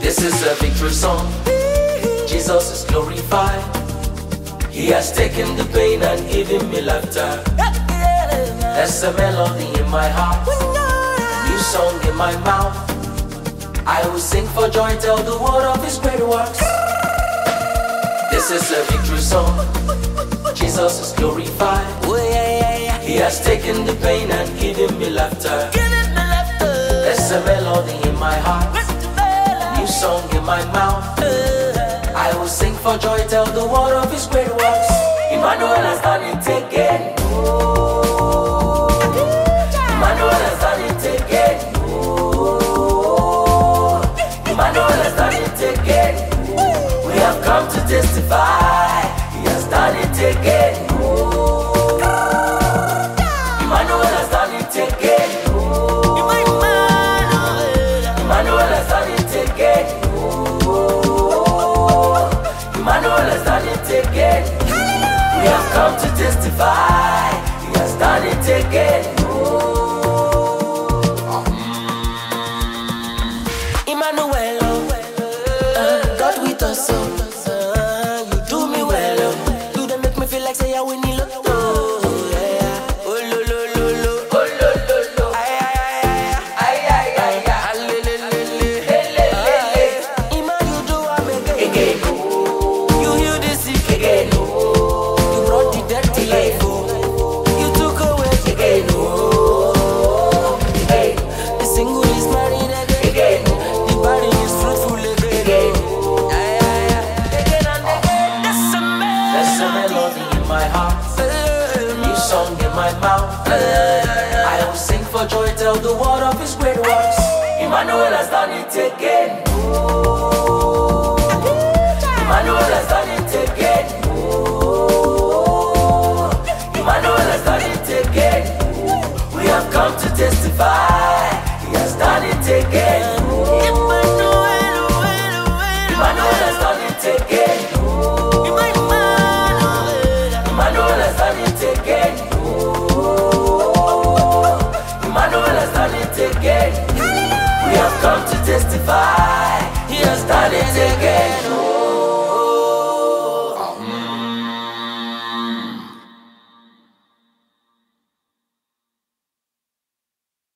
This is a victory song. Jesus is glorified. He has taken the pain and given me laughter. There's a melody in my heart, a new song in my mouth. I will sing for joy, tell the world of His great works. This is a victory song. Jesus is glorified. He has taken the pain and given me laughter. There's a melody in my heart, a new song in my mouth. I will sing for joy, tell the world of His great works. Emmanuel has done it again. Emmanuel has done it again. Emmanuel has done it again. We have come to testify. He has done it again. Emmanuel has done it again. Emmanuel has done it again. Emmanuel has done it again. We have come to testify. He has done it again. Emmanuel, God with us, you do me well. You don't make me feel like say I win it. My heart, a new song in my mouth. I will sing for joy, tell the world of His great works. Emmanuel has done it again. Emmanuel has done it again. Emmanuel has done it again. We have come to testify. He has done it again. Emmanuel has done it again. Emmanuel has done it again. Emmanuel has done it again. We have come to testify. He has done it again.